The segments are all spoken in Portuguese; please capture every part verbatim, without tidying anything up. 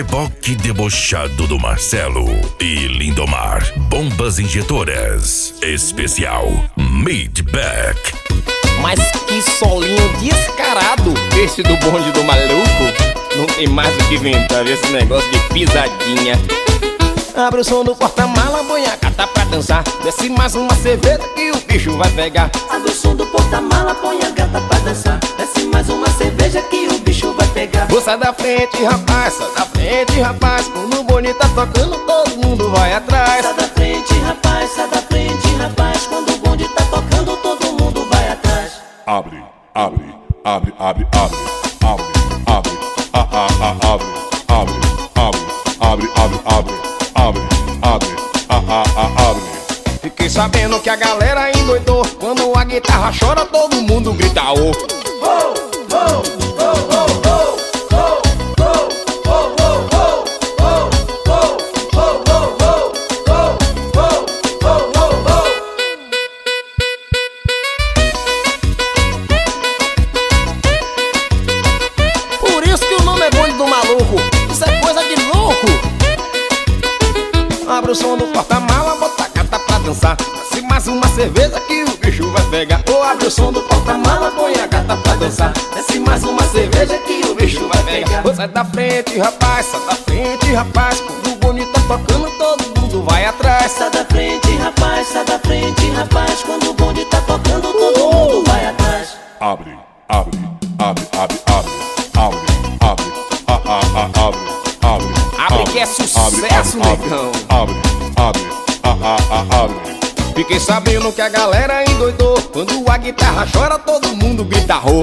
reboque debochado do Marcelo e Lindomar. Bombas injetoras. Especial Midback. Mas que solinho descarado esse do bonde do maluco. Não tem mais o que inventar esse negócio de pisadinha. Abre o som do porta-mala, põe a gata pra dançar. Desce mais uma cerveja que o bicho vai pegar. Abre o som do porta-mala, põe a gata pra dançar. Desce mais uma cerveja que o bicho vai pegar. Vou sai da frente, rapaz, sai da frente, rapaz. Quando o bonde tá tocando, todo mundo vai atrás. Sai da frente, rapaz, sai da frente, rapaz. Quando o bonde tá tocando, todo mundo vai atrás. Abre, abre, abre, abre, abre, abre, abre, a, a, a, abre, abre, abre, abre, abre, abre, abre, abre, a, a, a, abre. Fiquei sabendo que a galera endoidou. Quando a guitarra chora, todo mundo grita ô. Por isso que o nome é bonde do maluco. Isso é coisa de louco. Abre o som do porta-mala, bota a gata pra dançar. Desce mais uma cerveja que o bicho vai pegar. Ou abre o som do porta-mala, põe a gata pra dançar. Desce mais uma cerveja que o bicho vai pegar. Ô, sai da frente, rapaz, sai da frente, rapaz. Quando o bonde tá tocando, todo mundo vai atrás. Sai da frente, rapaz, sai da frente, rapaz. Quando o bonde tá tocando, todo mundo vai atrás. Abre, abre, abre, abre, abre, abre, abre, a, a, a, abre, abre, Abre que é sucesso, negão. Abre, abre, a, a, a, abre. Fiquei sabendo que a galera endoidou. Quando a guitarra chora, todo mundo grita rô.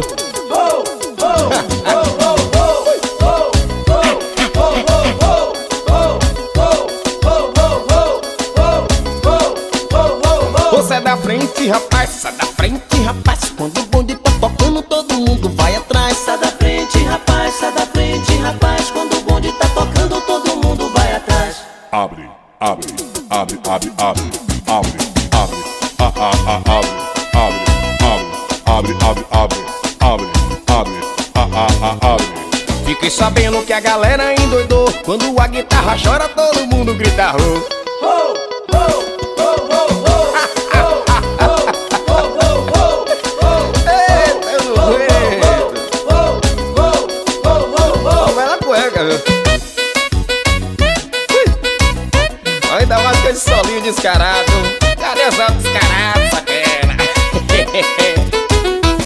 Ô, sai da frente, rapaz, sai da frente, rapaz. Quando o bonde tá tocando, todo mundo vai atrás. Sai da frente, rapaz, sai da frente, rapaz. Quando o bonde tá tocando, todo mundo vai atrás. Abre, abre, abre, abre, abre, abre, abre, a, a, a, abre, abre, abre, abre, abre, abre, abre, abre, a, a, a, abre. Fiquei sabendo que a galera endoidou. Quando a guitarra chora, todo mundo grita rô.